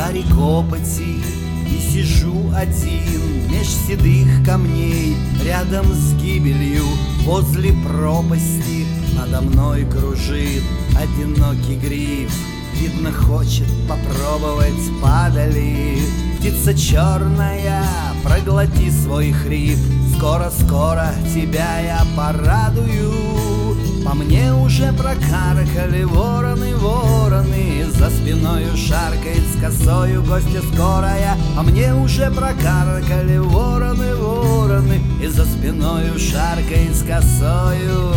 гаре копоти и сижу один меж седых камней, рядом с гибелью возле пропасти. Надо мной кружит одинокий гриф, видно, хочет попробовать падали. Птица черная, проглоти свой хрип, скоро-скоро тебя я порадую. По мне уже прокаркали вороны, вороны, за спиною шаркает с косою гостья скорая. По мне уже прокаркали вороны, вороны, и за спиною шаркает с косою.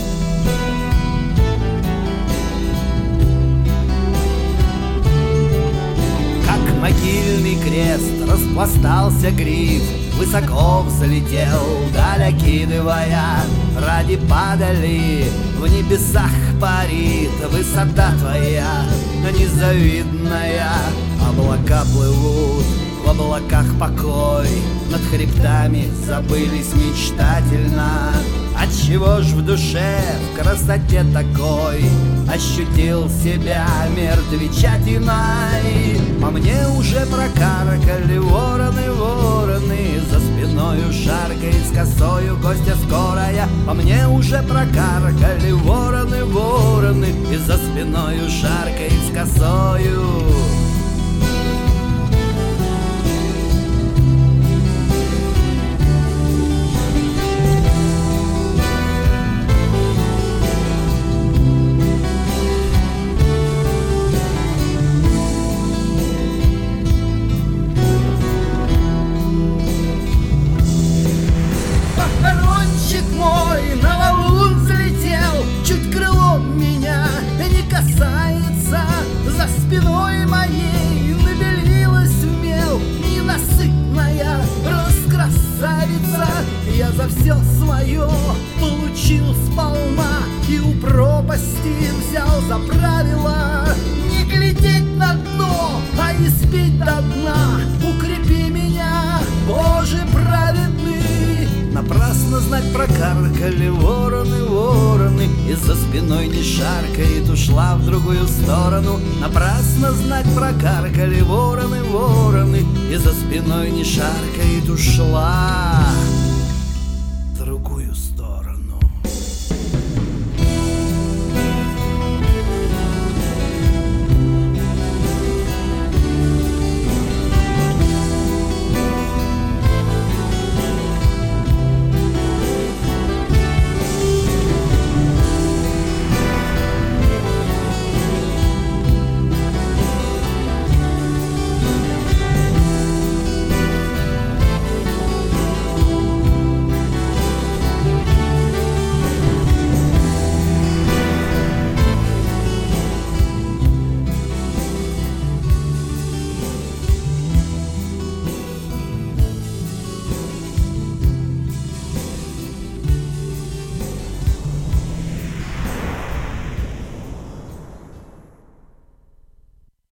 Как могильный крест распластался гриф, высоко взлетел, даль окидывая. Ради падали, в небесах парит высота твоя незавидная. Облака плывут, в облаках покой, над хребтами забылись мечтательно. Отчего ж в душе в красоте такой ощутил себя мертвечатиной? По мне уже прокаркали вороны, вороны, за спиною шаркает с косою гостья скорая. По мне уже прокаркали вороны, вороны, и за спиною шаркает с косою. За спиной моей набелилась в мел ненасытная раскрасавица. Я за все свое получил сполна и у пропасти взял за правило не глядеть на дно, а испить до дна. Укрепи меня, Боже праведный. Напрасно знать прокаркали вороны, вороны, и за спиной не шаркает, ушла в другую сторону. Напрасно знать прокаркали вороны, вороны, и за спиной не шаркает, ушла.